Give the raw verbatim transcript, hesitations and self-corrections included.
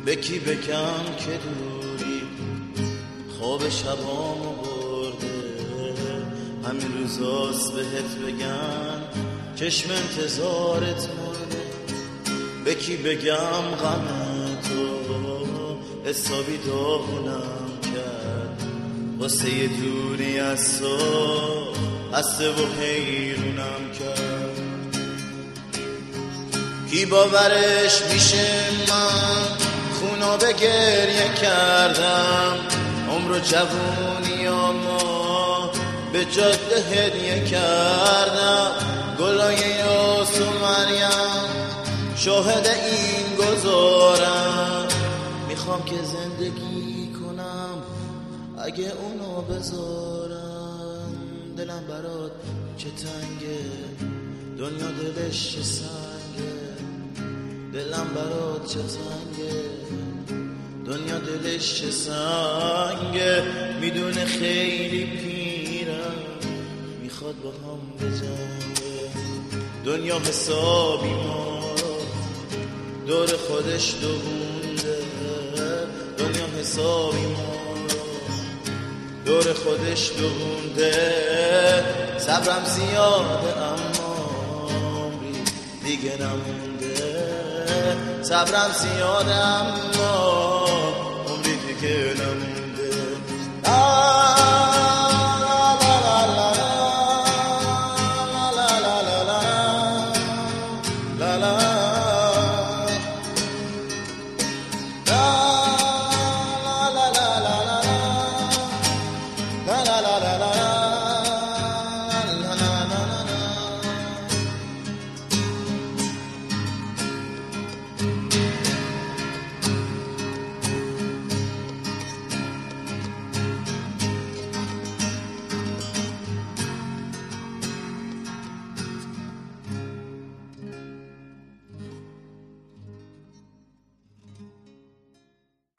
به کی بگم که دوری خواب شبامو برده، همین روزاست بهت بگم چشم انتظارت مرده. به کی بگم غم تو حسابی داغونم کرد، واسه یه دوری از تو هسته و حیرونم کرد. کی باورش میشه من خونا به گریه کردم، عمر و جوونیامو به جاده هدیه کردم. گلای یاس و مریم شاهد این گذارم، میخوام که زندگی کنم اگه اونو بذارم. دلم برات چه تنگه، دنیا دلش چه سنگه. دلم برات چه تنگه، دنیا دلش چه سنگه. میدونه خیلی پیرم، میخواد با هم بجنگه. دنیا حسابی ما دور خودش دوونده، دنیا حسابی ما دور خودش دوونده. صبرم زیاده اما عمری دیگه نمونده، صبرم زیاده اما عمری دیگه نمونده.